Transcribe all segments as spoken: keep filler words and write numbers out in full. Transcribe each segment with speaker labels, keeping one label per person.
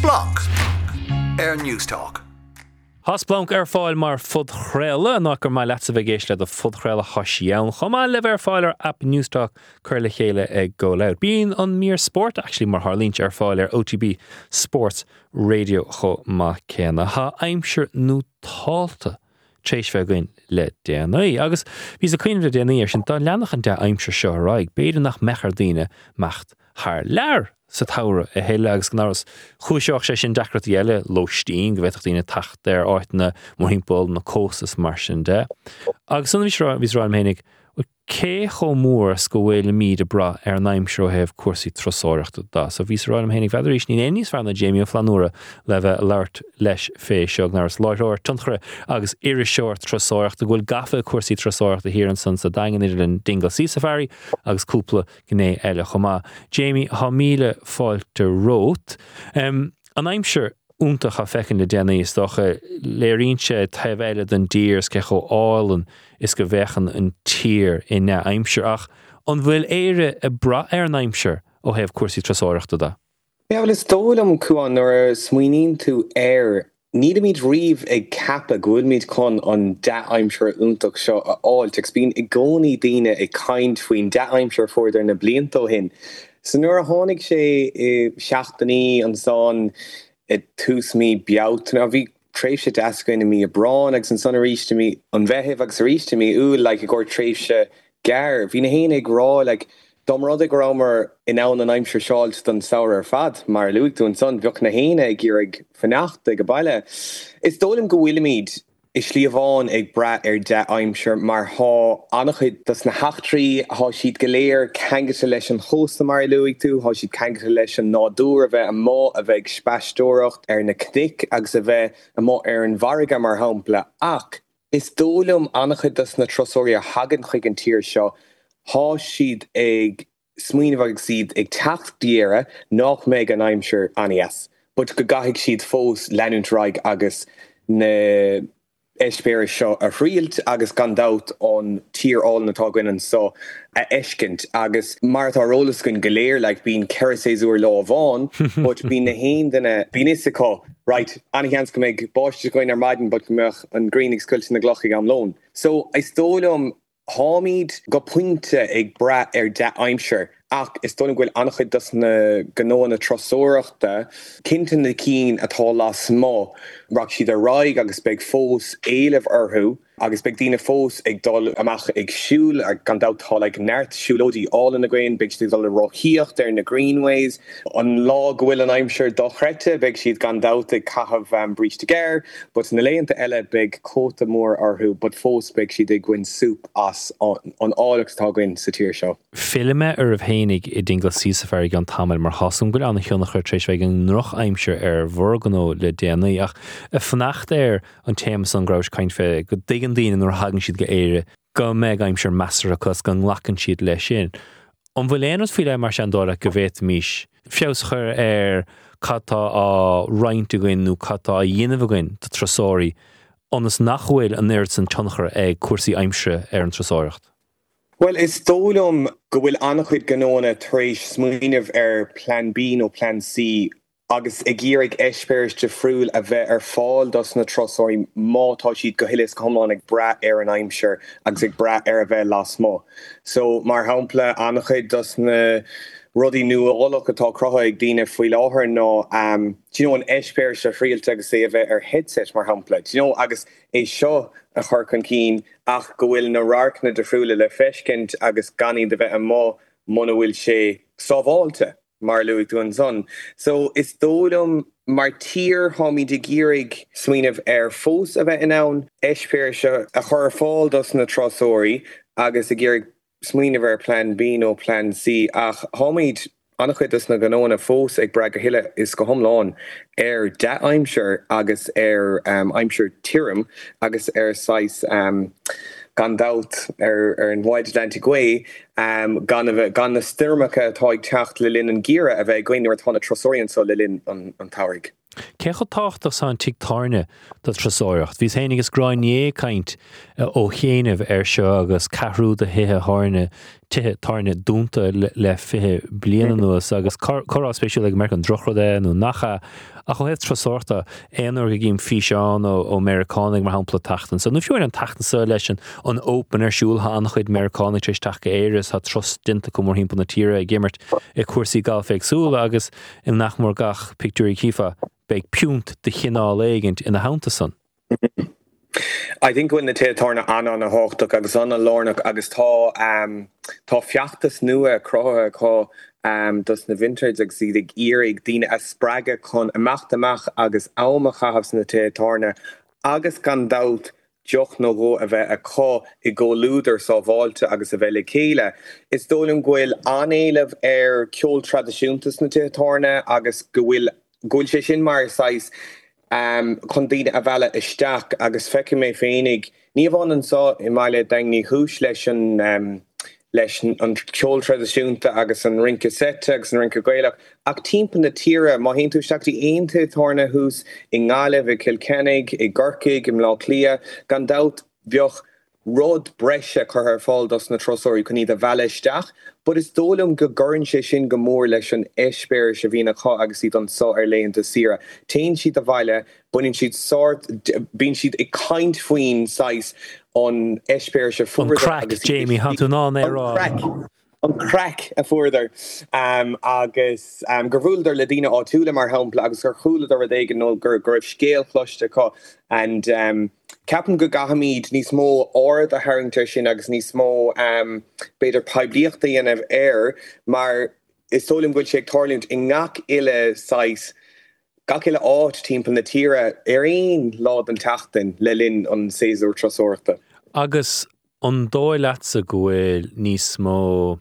Speaker 1: Blanc ar Newstalk.
Speaker 2: Hasblanc ar fáil mar fud chréile nach gur mai leatsa bheith géis le do fud chréile hasíann chomá le ar fáil ar app Newstalk chuir le chéile ag go leir. Bíon an mír sport actually mar Harlínt ar fáil ar O T B Sports Radio cho má céna. Ha aimsir nó táilta tréis bheith goin le D N A. Agus bhís a cuiine le D N A ar sin dá leannach an de aimsir seo raig. Beidir nach mechar daoine mecht haar leir sa taure a héile agus gnáras chúiseach sé sin decrat eile lóistín go bheitach daoine tacht ar áitna mhimpol na cósas mar sin de. Agus an bhís ráim hénig cé cho mór go bhfuil míad a bra ar an aimsir heh cuasaí trasóireachta da. So bhís ráim hénig bheidir éis ní éníos fearna Jamie Flanúra le bheith leirt leis fé seo gnáras láithreir tunchre agus iris seoirt trasóireachta ghfuil gafa cuasaí trasóireachta hir an san sa dagan idir an dingle sí safari agus cúpla gné eile chomá. Jamie, ha míle fáilte rót. Um, an aimsir úntaach a fecinn le déna is docha léirínse taobh eile den dírs cecho álan is go bhechan an tír in ne aimsir ach an bhfuil éire a bra ar an aimsir ó hebh cuasaí trasóireachta da.
Speaker 3: Ja, well is dólam cuan nor smuoinín tú air Níd míid riomh ag cappa gúil míid chun an da aimsir úntaach seo a áil teag bíon i gcónaí daoine ag caint faoin da aimsir fórdar na bliantó hin. So nuair a tháinig sé i seachtaní an son it tús mi beaut na bhí tréimh sé dascaine mí a brán agus an son a ríiste mí an bheitheh agus a ríiste mí úil le i ggur tréimh sé gar. Bhí na héana ag rá le dom rud ag rámar in ann an aimsir seáilt don saoir ar fad mar luigh tú an son bheoch na héine ag gur ag fannacht ag go baile. Is dólam go bhfuil míid is slíomháin ag bra ar de aimsir mar há annachchuid das na heachtraí há siad go léir ceangata leis an chósta mar luigh tú, há siad ceangata leis an nádúr a bheith an mó a bheith spástóireacht ar na cnic agus a bheith an mó ar an bharga mar hampla ach is dólam annachchuid das na trasóirí a hagan chuig an tír seo há siad ag smaoinemh agus siad ag teacht díire nach méid an aimsir anias, but go gaithigh siad fós leanúnt raig agus na Eispéir seo a rialt agus gandát an tír all na tágainan so a eiscint agus mar tá rólas gon goléir like bín ceirséúir lá bháin but bín na héin duna bín is aá right anna cheans go méid báiste goin ar maidin but gombeach an greenig scullte na glochaigh am lón. So I stólum hámíd go puinte ag bra ar de aimsir ach is dóna bhfuil annachchuid das na gnóna trasóireachta cinnte na cín atá lá smó rach siad a raig agus beag fós éileh orthú agus beag dína fós ag dul amach ag siúil ag gandátá ag neart siúlódí all in na grain beag siad dul a rochíocht ar na greenways an lá gohfuil an aimsir dochrete beag siad gandát ag cahabh um, bríste géir but na léanta eile beag cóta mór orthú but fós beag siad ag gin súp as an, an álagus tá gin sa tír seo.
Speaker 2: Filme ar a bhénig i dingle sí safari gan tamil mar hasum goil anna chionna chuir tréis bheith an nuach aimsir ar bhorganó le D N A ach a fnacht ar an témas an gráis caint fé go digan daoine nuair hagan siad go éire go méid aimsir measarachas gan lacan siad leis sin. An bhfuil éanas fíle mar sean dóra go bhéit míis fios chur ar catá á roiinte goin nó catá a dhéanamh goin tá trasóirí anas nachhfuil an éirt san tionchar ag cuasaí aimsire ar an trasóireacht.
Speaker 3: Well, is dólam go bhfuil annachchuid gnóna tréis smaoinemh ar plan B nó plan C agus ag gírig eispéirs de friúil a bheith ar fáil dos na trasóirí mátá siad go hiilis comláin ag bra ar an aimsir agus ag bra ar a bheith las mó. So mar hampla annachchuid dos na rudí nua ólach atá crotha ag daoine faoi láthair nó um, do you know, an eispéir se friúilte agus é a bheith ar headset mar hampla. Do you know, agus é seo a chur chun cín ach go bhfuil na rácna de friúla le feiscint agus ganí de bheith an mó muna bhfuil sé sábháilte mar luigh tú an son. So is dólam mar tír hámí de gírig smaoinemh ar fós a bheith in ann eispéir se a chur fáil dos na trasóirí agus a gírig smaoinemh ar plan B nó plan C ach hámíd annachchuid is na gnóna fós ag bra go hiile is go thomláin ar de aimsir agus ar um, aimsir tírim agus ar sais um, gandát ar, ar an Wide Atlantic Way um, gan, a, gan na styrmacha atá ag teacht le linn an gíra a bheith gcuinú ar tána trasóiríonn so le linn an, an táirg.
Speaker 2: Cecho táchtach sa an tictarne dat trasóirecht. Bhís hénig is gráin é kaint ó chéanamh ar seo agus carú de hithe háne tithe tarne dúnta le, le fithe bliana nuas agus chorá spéisiú le mer an drochrode nó nacha a chu heh trasórta éonar go gím fi seán ó Americanig mar hapla tatan. So nu fiúir an tatan sa leis an open ar siúl ha annach chuid Americanig trééis take éiris ha tros dinta go mór himpa na tíre a gimmert i cuasaí gal féag súla agus im nachmór gach pictúí cifa beag piúnt de chinál éigent ina hánta san.
Speaker 3: I think when the tétarna an an a hochtach agus an a lornach agus tá um, tá fiachtas nua crotha có um, dus na vintage ag sydd ag irig dyn a spraga chun amach amach agus awmach chahafs na tétarna agus gan daut joch no go a bheith a có i go lúder sa bháilte agus a bheith le chéile. Is dólim gwyl anéileh ar ceol tradiisiúntas na tétarna agus gwyl gwyl sé sin mar sais Um, chun díine a bhela isteach agus feice mé féinnig ní bhán an sá i maiile daingní hús leis an um, leis an ceol tradiisiúnta agus an rinca sete agus an rinca gailach ach timp na tíre má hén tú isteachtaí aon tétarna hús i ngáileh i Kilkennig i Gorcaig i Mlá Clia gan daut bheoch rud breise chur ar fáil dos na trosóirí chun iad a bhela isteach, but is dólam go gcurann sé sin go mór leis an eispéir se bhína chá agus iad an sá ar léon de sira. Téann siad a bhaile, buinn siad sort, bíonn siad i caint faoin sais an eispéir se fuair.
Speaker 2: An crack, Jamie, han tú ná é rá.
Speaker 3: An crack a fuair um, agus um, gur bhúldar le dtíine áitiúla mar hampla agus gur chúladar a dhéige nó gur gur scéal chluiste có and um, Capan go gahamíd níos mó ord a haringtar sin agus níos mó um, beidir pebliachta dhéanamh air, mar is tólim goil sé tarlúnt i ngach ile sais gach ile áit timp na tíre ar aon lád an tachtain le linn an séasúr trasórta.
Speaker 2: Agus an dóileatsa gohfuil níos mó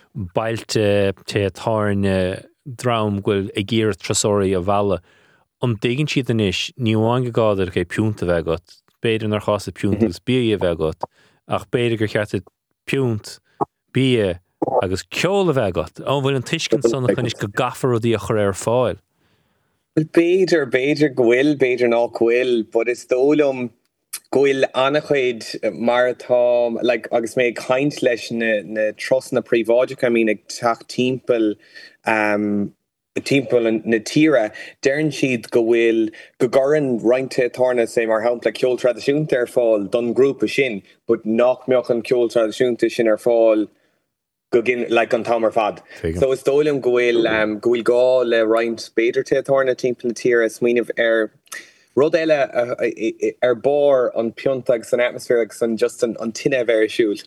Speaker 2: bailte tétarne drám gohfuil ag géir trasóirí a bhela. An dégann siad an isis níomháin go gáidir ché piúnta bheith got. Beidir nar chás a piúnt agus bí a bheith got, ach beidir gur cheart piúnt bí agus ceol a bheith got. An bhfuil an tuiscin sanna chunis go gafar ó dí a chur ar fáil.
Speaker 3: Well, beidir, beidir gwyl, beidir ná gwyl, but is dólum gwyl anachid maratá, like, agus mé caint leis na, na tros na príváideach, I mean, ag tach timpel, um, timpel na tíre, dearn siad go bhfuil go gcurann roinnte tarna sé mar hampla ceol tradiisiúnta ar fáil don grúpa sin, but nach meoch an ceol tradiisiúnta sin ar fáil go gin like an tamar fad. Figure. So is dólim go bhfuil um, go bhfuil gá le roinnt beidir tétarna timpel na tíre smaoinmh ar rud eile ar bár an piont agus an atmosfér agus an just an, an tineh ar siúil.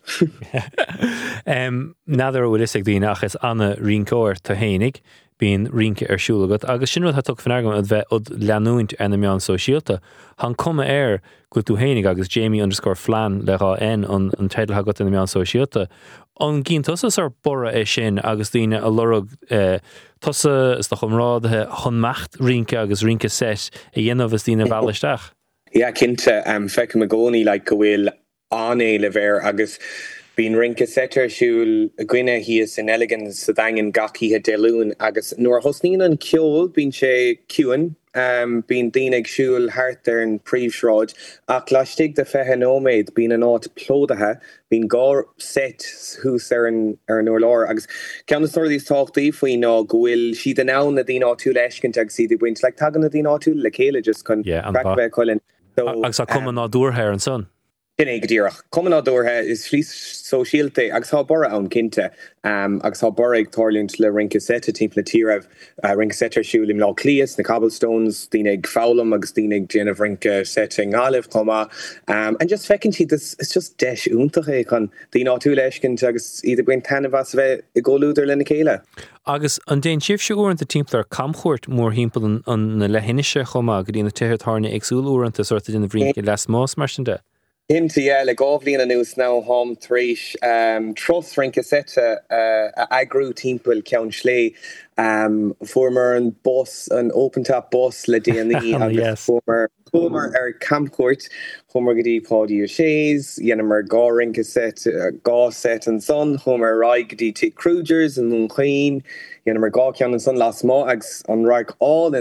Speaker 3: um,
Speaker 2: Nadidir bhfuil is ag dtíine ach is anna rincóir tá hénig bíon rinke ar siúlagat, agus sin rud ha tuch fan agam a bheith od leanúint ar na meán sosialta. Han cuma air go tú hénig agus Jamie underscore flan le rá en an, an teidl ha got in na meán sosialta. An gín tosas ar bora é sin agus dtíine a lorug uh, tosa is doch omrádathe chun macht rinke agus rinke set i dhéanamh is dtíine bhalisteach.
Speaker 3: Ja, cinnte um, feice me gcónaí like, go bhfuil ané le bhéir agus bín rinke setter siúil a gwine hi is in elegans sa dagen gachi ha delún agus nuair hosnín an ceol bín sé ciúin um, bín dínig siúil hart ar an príomhsráid ach laistig de fethe nóméid bín an áit plódathe bín gá set hús ar an ar an orlár agus cean na stories táchtaí faoin ná gohfuil siad an ann na dtín áitiú leiscint agus siad i bhaint le tagan na dtín áitiú le chéile just chun crackbeh chuilin.
Speaker 2: Agus a cuma ná dúrthe an son.
Speaker 3: Dinnig dírach. Comanádorthe is flís sosialte agus há bora an cinte um, agus há bora ag tarlúnt le rinca sete timpla tíireh uh, rinca sete siúil im lá clias na cobblestones dínig fálam agus dínig déanamh rinca sete ngáileh chuma um, and just fecinn siad is just deis úntaach é chun dín áitiú leiscint agus iad ghain tanna bheas bheith i ggóúidir lena chéile.
Speaker 2: Agus an déon sibh se uanta timplar camchúirt mór himpeal an, an na lehinise chuma go dtína téirtarna agsúil uanta sorta dina bhrín les más mar sin de.
Speaker 3: Himta yeah, le gábhlíon an nús ná hom tríis um, tros rinca sete uh, a agrú timpil ceann slé um, former an boss an open top boss le D N E
Speaker 2: oh,
Speaker 3: agus
Speaker 2: yes.
Speaker 3: former former ar campcourt homer godí Páidí O'Shea's dhéanamar gá rinca set uh, gá set an son homer rai godí T Crugers an Mún Chuin dhéanamar gá ceann an son las má agus an raig all in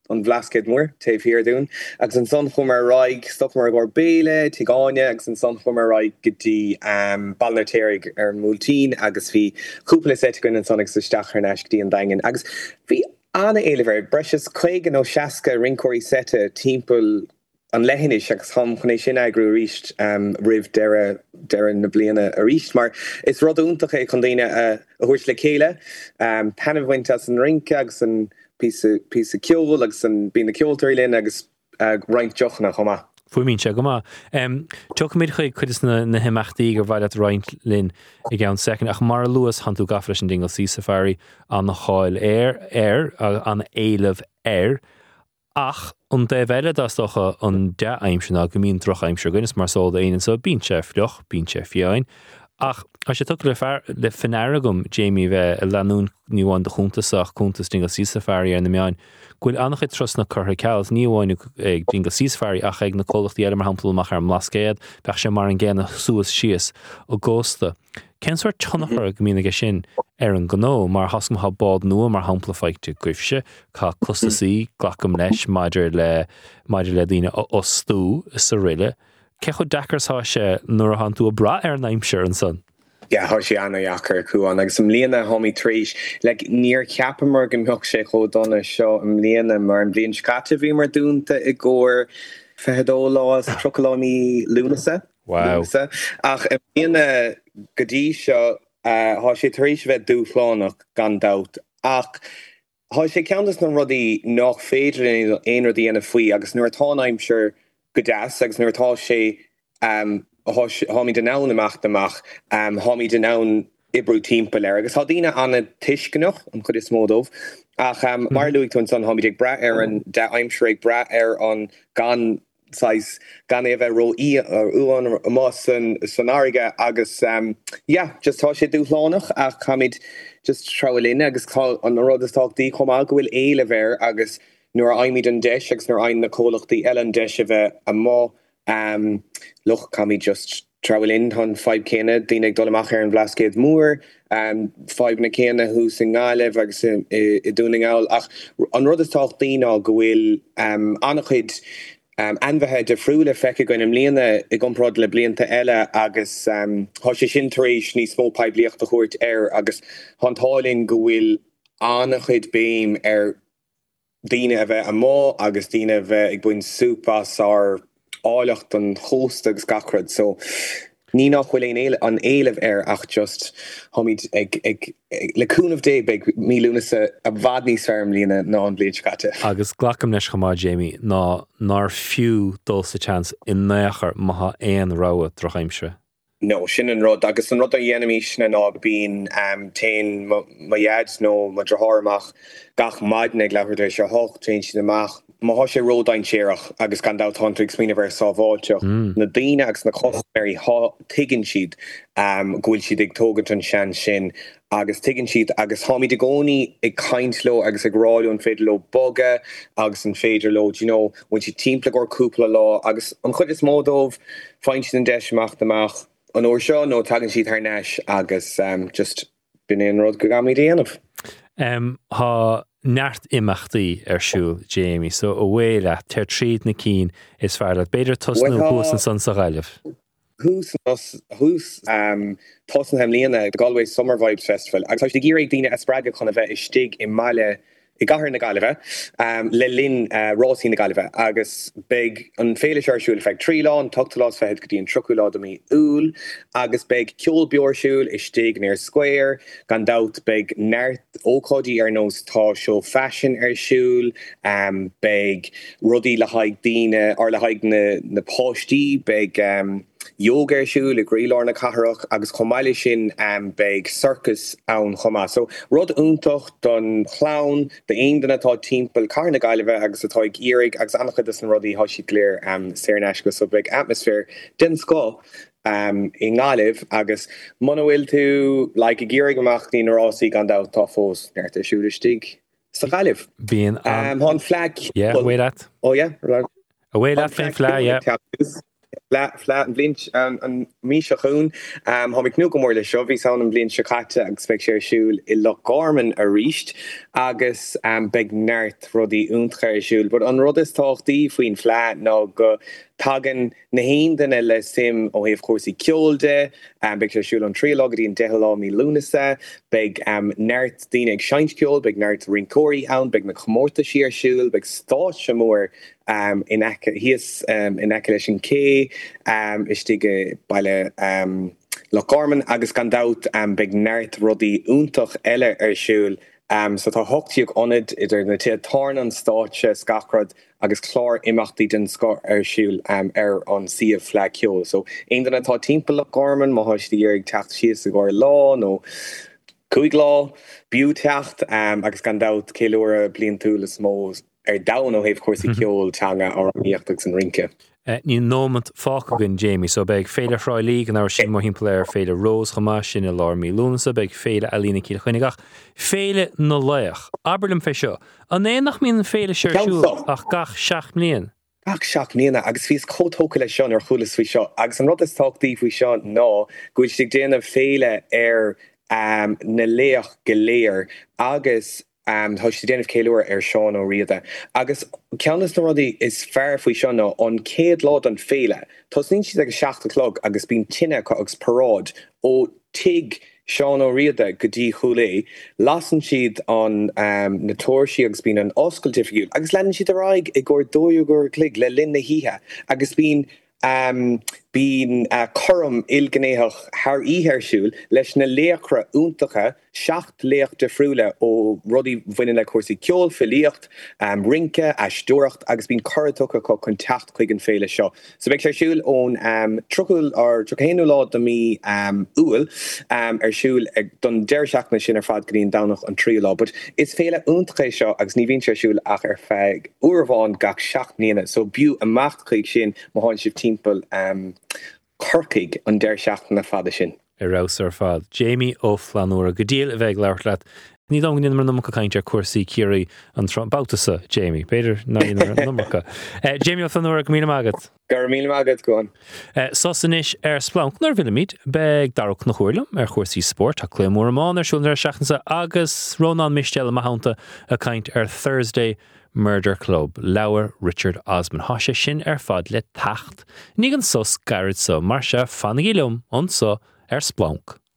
Speaker 3: an bhlascéid mór taobh hir dún agus an son chum mar raig stop mar gur béle tigáine agus an son chum mar raig gotí um, balnatéig ar múltín agus bhí cúpla set gon an sonnig sa stachar neisctí an daingen agus bhí anna éilever breis chuigen ó seaca rincóirí sete timppel an lehinnis agus ham chuné sin agrú ríist um, rih deire deire na bliana a ríist mar is rud úntaach é chun daine a thuirs le chéile um, tanmhaint as an rinc agus an pí pí ceol agus an bí na ceoltarí linn agus uh, roiint deochna chomá.
Speaker 2: Fuimín se go má. Um, Tuach mid chuig chuidir na, na himachtaí gur bhaid at roiint linn i gceann second ach mar luas hanú gafleis an dingle sí safari an na cháil air air an éileh air ach an de bheile dástocha an de aimsena go mín troch aimsir gunnis mar sóil aon so bín sé fluch bín sé fiáin ach a sé tu le le fanaragum Jamie bheith a leanún níháin de chuntasach chuntas dingle sí safari ar na meáin Gwyl annach it tros na curtha ceals ní bháin ag dingle sísfari ach ag na cólachtaí eile mar hampla ar mlascéad bech sé mar an ggéanna suas sias ó gósta. Kensuir tunnachar a gomína go sin ar an gnó mar hascam ha bád nua mar hampla feicte cuifse cá clustaí glacham leis maidir le maidir le dtíine ó stú sa riile. Ce chu dachars há sé nuair a hanú a bra ar naimseir an son.
Speaker 3: Ja har sé anna jacker cuaán agus am léana homí tríis le níor ceapamar an thuach sé cho donna seo am léana mar an bblion scate bhí mar dúnta i ggóir fehedólás troláí lúnasa.
Speaker 2: Wow.
Speaker 3: Lúnasa. Ach am léana godí seo há sé tríis bheith dúflánach gan dat ach há sé ceantas na rudí nach féidir in aon rudí ana faoi agus nuair atá aimsir go deas agus nuair atá sé um, hámi den naun amach amach um, hámi den naun ibrú timppel er agus hadína anna tiiscenoch an chud is módómh ach um, mm. mar luig tún son hámi dig bra ar an de aimsreig bra ar an gan sais gan e bheith ro í ar uan más san sanariga agus um, yeah, just tá sé dúlánach ach hamid just tralin agus an rodtáchtí chomá gohfuil éile bhéir agus nuair aimimiid an deis agus nuair ein na cólachtaí eile an deis a bheith a má Um, loch kan mi just travel in hon five kene dinig dolamach ar an blascéad mór um, five na kene hús in gáileh agus i, i, i dúning áil ach an rud is tácht díná gohfuil um, annachid um, anbhethe de friúle feice goin am líana i gomprod le blianta eile agus um, há sé sintaréis ní smó pebliacht a chuirt air agus hantáling gohfuil annachid béim ar díine a bheith a má agus díine bheith ag buin súpas ar áilecht an hóst agus gacrad so ní nachhfuil an éileh ar ach just homid ag, ag, ag leúnmh dé beag mílúnasa a bhd níos ferm lína ná an bliid scate.
Speaker 2: Agus glacham leis chomá Jamie ná nar fiú dul sa chance in néachar maitha éon ráha trochaimsre.
Speaker 3: No, sin an rud agus an rud a dhéanamí sinna ná bín um, tain ma iad nó ma drathramach gach maidin ag leabhar se hocht tain sin amach má há sé ródain séireach agus gan dát hantrix mína bhar sábháilteach na daine agus na cosméirí tuigeann siad um, ghfuil siad ag tógad an sean sin agus tuigeann siad agus hámid a gcónaí ag caintló agus ag ráú an féidir le boga agus an féidir lo you know, bhain si timppla gur cúpla lá agus an chud is módómh fáin siad an deisiach amach an óir seo nó tagann siad th neis agus um, just bin éon rud go gamí déanamh.
Speaker 2: Um, ha neart imachtaí ar siúil Jamie so ó bhfuile tar tríd na cín is fear le beidir tosnú hús an san sa ghaileh.
Speaker 3: Hús hús um, tosn hem líana the Galway Summer Vibes Festival agus tá gír ag daine a sppraga chun a bheith is stig i maile I gahar na galibh um, le lin uh, Rossi na galibh agus beg an féile searsúil feh trí lán tuchtalás fehead go dtíon troú lá do mí úl agus beg ceol beorsúil is stig near square gan dat beg neart ócódí ar nós tá seo fashion ar siúil um, beg rudí le haig díine ar le haig na, na páistí beg um, yoga siúil le grílár na catharach agus chomáile sin um, beg circus ann chomá. So rud úntocht don clown de aon den atá timppel car na gaiileh agus atá ag irig agus annachchud an rudí há si léir um, séirneis go so beg atmosfér den scó um, I ngáileh agus mana bhfuil tú like, i ggéirig amach ní narásí gan dá tá fós neart a siúlistig sa gaiileh.
Speaker 2: Bíon
Speaker 3: um, hon flag.
Speaker 2: Yeah, well, wait at.
Speaker 3: Oh yeah.
Speaker 2: A way that fin flag, yeah.
Speaker 3: flat flat an blint an an Misha Choon um ha ik nu gomor le seo ví an an blint chokate agus spe sé siúl I Loch Garman a richt agus um beg nert rodi úntcher siúl, but an rud is táchtí faoin flat ná go tagan na hénden le sim ó heh cuasí ceolde um beg sé siúl an trílogí an dehalá mí lúnasa beg um nert díine ag seinceol beg nert rincóí an beg na chomórta siar siúl beg stát semór um in he is um in Ekelation K um istige baile um Loch Garman agus gan dat um big nert rodi úntoch elle er siúl um so tá hochtíoch onid idir na tí tarn an stáitse scacrad agus chlár imachtaí den scar er siúl um er an siomh flag ceol, so ein den atá timppel Loch Garman má hoistí ag techt sios a gáir lá nó cuaig lá biú techt um agus gan dat céúra blion túlas mós er down ó heh cuasí ceol teanga ar an íochtach san rinke.
Speaker 2: Ní nómant fácagan Jamie, so beg féile frá líg an áir sin mo himplair féile Rose chumá sin i lár mí lúnasa beg féile a lína cíle chuinigach féile na leiach. Aberlim fé seo. An é nach mín féile seirisiú ach gach seach mlíon.
Speaker 3: Gach seach mlíana agus fís cótóca le seán ar chulas fao seo agus an rud is táchtaí fao seo ná gúil si déanamh féile ar um, na léach go léir agus Um, how she didn't have Kaylor er Sean O'Reilly. Agus Countess Noradi is fair for Sean on Cade Lord and Fela. Tosnin she's like a shaft clog agus been tinna cox parade o tig Sean O'Reilly gudi hule. Lassen she'd on um Nator she agus been an Oscar difficult. Agus landin she the raig igor doyo gor clig le linna hiha. Agus been um bín uh, chom ilgnéach haar íhersúl leis na léachra úntacha seacht léach de friúle ó rudí bhaine le cuasí ceol filiocht um, rinke asdúracht agus bín choirtócha có contact chuig an féile seo. So bheith sé siúl ón um, truúil ar truchéanú lá do mí um, úil um, ar siúl ag don deir seach na sin ar fad goíon danach an trí lá, but is féile úntacha seo agus ní bhíonn sé siúl ach ar feig uairháin gach seach níana, so bíú amach chuig sin má háin sibh timppel um, Corcaig an deir seach na fada sin.
Speaker 2: I raus ar fad. Jamie ó Flanúra go díal a bheith leabhart leat. Ní dá gníon mar numcha cainte cuasaí cuirí an trombáutasa, Jamie. Beidir ná inar numcha. Uh, Jamie ó Flanúra go míle mágad.
Speaker 3: Gar míle mágad goin.
Speaker 2: Uh, Sosanis ar splank nar bhile míid beg darach na chuirlam ar chuirsaí sport a cléimúr amán ar siúil ar seachansa agus Ronan Mistel a mahananta a caint ar Thursday Murder Club, Lauer Richard Osman Hasha sin ar fad le tacht. Ní an sos garad so mar se fannaí lum an so ar splank.